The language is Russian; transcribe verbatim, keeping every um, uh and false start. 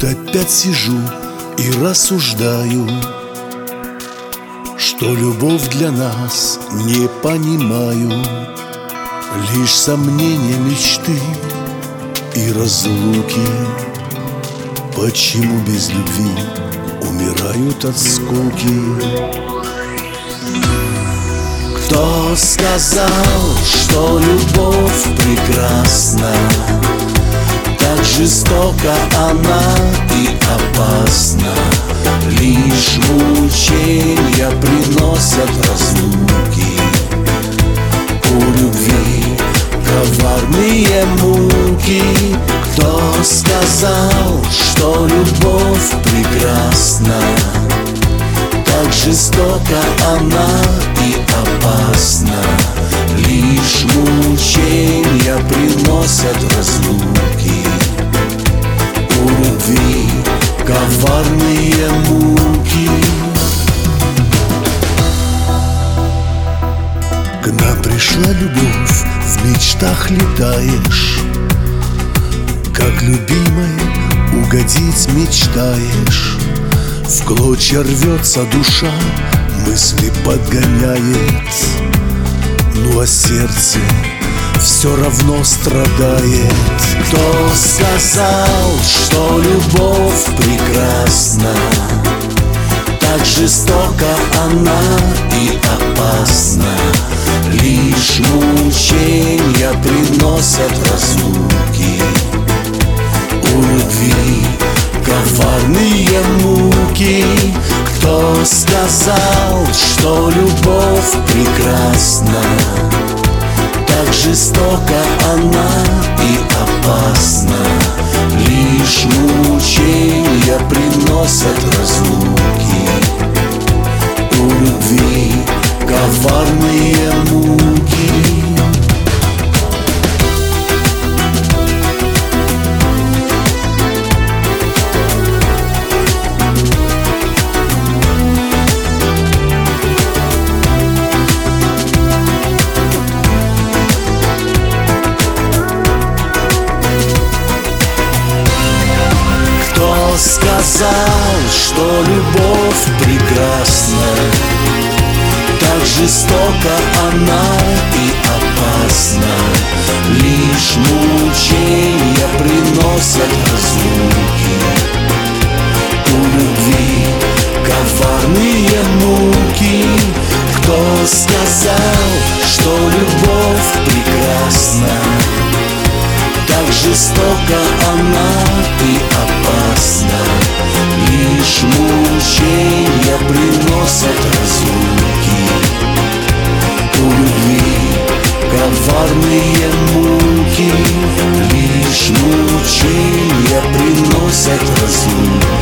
вот опять сижу и рассуждаю, что любовь для нас не понимаю. Лишь сомнения, мечты и разлуки. Почему без любви умирают от скуки? Кто сказал, что любовь прекрасна? Так жестока она и опасна. Лишь мучения приносят разлуки. У любви коварные муки. Кто сказал, что любовь прекрасна? Так жестока она и опасна. Лишь мучения приносят разлуки. У любви коварные муки. К нам пришла любовь, в мечтах летаешь, как любимой угодить мечтаешь. В клочья рвется душа, мысли подгоняет, ну а сердце все равно страдает. Кто сказал, что любовь прекрасна? Так жестока она и опасна. Лишь мучения приносят разлуки. У любви коварные муки. Кто сказал, что любовь прекрасна? Так жестока она и опасна. Лишь мучения приносят разлуки. У любви коварные муки. Кто сказал, что любовь прекрасна? Так жестока она и опасна. Лишь мучения приносят разлуки. У любви коварные муки. Кто сказал, что любовь прекрасна? Так жестока она и опасна. Лишь мучения приносят разлуки. У любви коварные муки. Лишь мучения приносят разлуки.